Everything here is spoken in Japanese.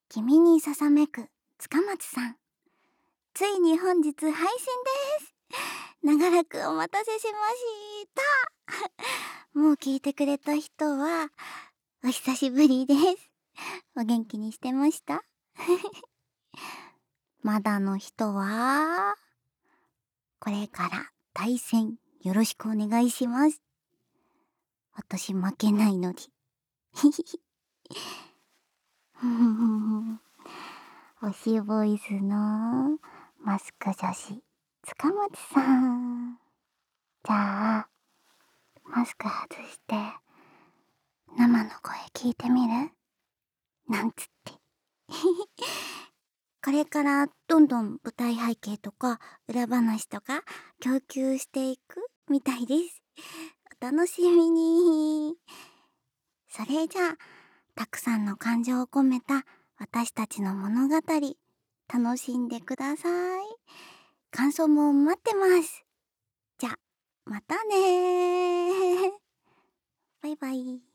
君にささめく塚松さん、ついに本日配信です。長らくお待たせしました。もう聞いてくれた人はお久しぶりです。お元気にしてましたまだの人はこれから対戦よろしくお願いします。私負けないので推しボイスのマスク女子塚松さん、じゃあマスク外して生の声聞いてみる？なんつってこれからどんどん舞台背景とか裏話とか供給していくみたいです。お楽しみに。それじゃあたくさんの感情を込めた私たちの物語楽しんでください。感想も待ってます。じゃあまたねー。バイバイ。